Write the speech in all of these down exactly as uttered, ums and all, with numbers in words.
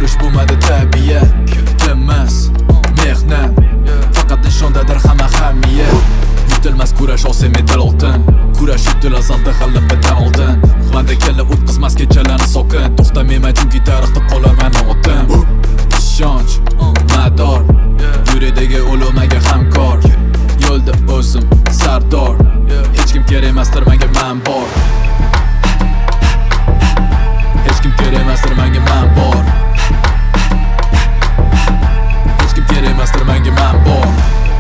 yurish bo'lmadi tabiat. Emas, mehnat, faqat nishondadir hamma ahamiyat. Yutilmas kurash olsa medal oltin, kurash yutilar zalda g'alabadan oldin. Manda kalla o'tkazmas kechalarni sokin, to'xtamayman chunki tarixda qolarman otim. Ishonch, mador, yuridagi o'lmaga hamkor. Yo'lda o'zim sardor, hech kim kerak emasdir menga, men bor. Hech kim kerak emasdir menga, men bor. Hech kim kerak emasdir menga, men bor.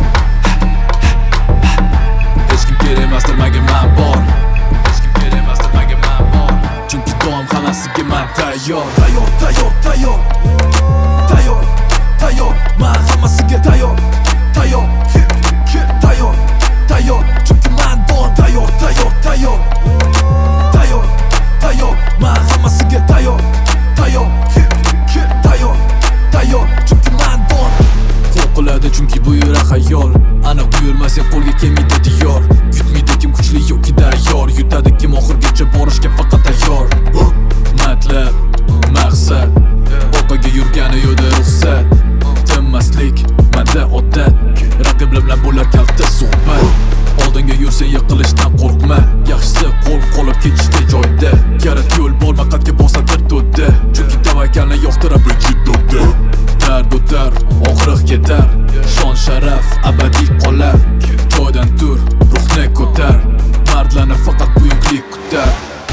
Hech kim kerak emasdir menga, men bor. Hech kim kerak emasdir menga, men bor. Chunki doim hammasiga men tayyor. Tayyor, tayyor, tayyor. Tayyor, tayyor. Men hammasiga tayyor. Tayyor, tayyor, tayyor. Chunki men doim tayyor, tayyor, tayyor. Tayyor, tayyor. Men hammasiga tayyor. Tayyor, tayyor, tayyor. Chunki men doim qo'l qiladi chunki bu yurak xayol. Aniq buyurmasa qo'lga kelmaydi diyor. Yutmaydi kim kuchli yoki tayyor. Yutadi kim oxirgacha borishga faqat tayyor. Matlab, maqsad, orqaga yurgani yo'da ruxsat. Tinmaslik menda odat, raqiblar bilan bo'lar kalta suhbat. Oldinga yursa yiqilishdan qo'rqma, yaxshisi qo'l qolib ketishda joyda. Yarat yo'l bor maqsadga bosadir to'da, chunki tavakkalni yo'qtirib vujudda. Dard o'tar, og'riq ketar, shon sharaf abadiy qolar. Joydan tur, ruhni ko'tar, mardlarni faqat buyuklik kutar.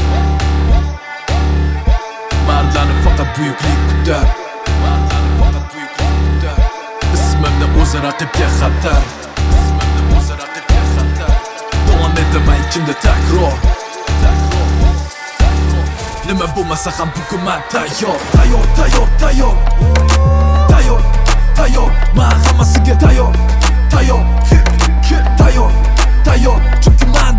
Mardlarni faqat buyuklik kutar. Mardlarni faqat buyuklik kutar. Ismimni o'zi raqibga xatar. Ismimni o'zi raqibga xatar. Davom etaman ichimda takror. Nima bo'lmasa ham bugun men tayyor. Tayyor, tayyor, tayyor. Tayyor, tayyor. Men hammasiga tayyor. Tayyor, tayyor, tayyor. Chunki men